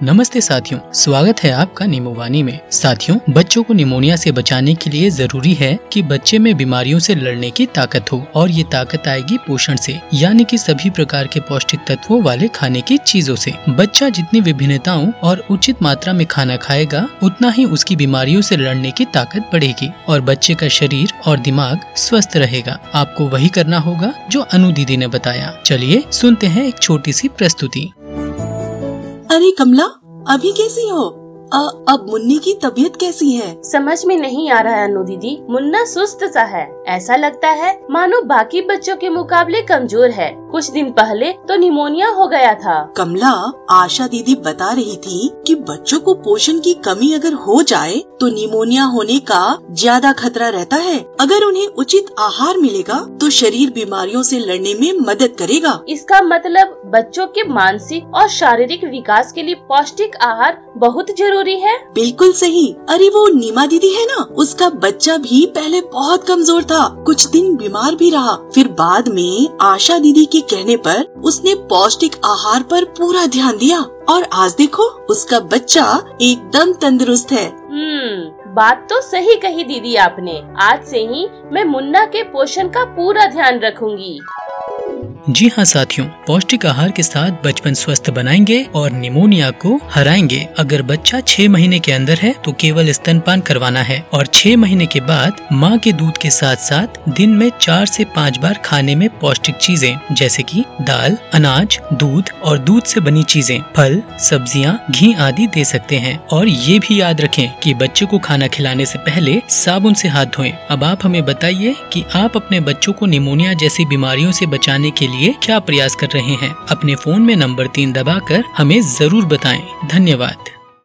नमस्ते साथियों, स्वागत है आपका निमोवानी में। साथियों, बच्चों को निमोनिया से बचाने के लिए जरूरी है कि बच्चे में बीमारियों से लड़ने की ताकत हो, और ये ताकत आएगी पोषण से, यानी कि सभी प्रकार के पौष्टिक तत्वों वाले खाने की चीजों से। बच्चा जितनी विभिन्नताओं और उचित मात्रा में खाना खाएगा, उतना ही उसकी बीमारियों से लड़ने की ताकत बढ़ेगी और बच्चे का शरीर और दिमाग स्वस्थ रहेगा। आपको वही करना होगा जो अनु दीदी ने बताया। चलिए सुनते हैं एक छोटी सी प्रस्तुति। अरे कमला, अभी कैसी हो? अब मुन्नी की तबीयत कैसी है? समझ में नहीं आ रहा है अनु दीदी। मुन्ना सुस्त सा है। ऐसा लगता है मानो बाकी बच्चों के मुकाबले कमजोर है। कुछ दिन पहले तो निमोनिया हो गया था। कमला, आशा दीदी बता रही थी कि बच्चों को पोषण की कमी अगर हो जाए तो निमोनिया होने का ज्यादा खतरा रहता है। अगर उन्हें उचित आहार मिलेगा तो शरीर बीमारियों से लड़ने में मदद करेगा। इसका मतलब बच्चों के मानसिक और शारीरिक विकास के लिए पौष्टिक आहार बहुत जरूरी है। बिल्कुल सही। अरे वो नीमा दीदी है ना, उसका बच्चा भी पहले बहुत कमजोर था, कुछ दिन बीमार भी रहा। फिर बाद में आशा दीदी के कहने पर उसने पौष्टिक आहार पर पूरा ध्यान दिया और आज देखो उसका बच्चा एकदम तंदुरुस्त है। बात तो सही कही दीदी आपने। आज से ही मैं मुन्ना के पोषण का पूरा ध्यान रखूंगी। जी हाँ साथियों, पौष्टिक आहार के साथ बचपन स्वस्थ बनाएंगे और निमोनिया को हराएंगे। अगर बच्चा 6 महीने के अंदर है तो केवल स्तनपान करवाना है और 6 महीने के बाद माँ के दूध के साथ साथ दिन में 4 से 5 बार खाने में पौष्टिक चीजें जैसे कि दाल, अनाज, दूध और दूध से बनी चीजें, फल, सब्जियाँ, घी आदि दे सकते हैं। और ये भी याद रखें कि बच्चे को खाना खिलाने से पहले साबुन से हाथ धोएं। अब आप हमें बताइए कि आप अपने बच्चों को निमोनिया जैसी बीमारियों से बचाने के लिए क्या प्रयास कर रहे हैं। अपने फोन में नंबर 3 दबाकर हमें जरूर बताएं। धन्यवाद।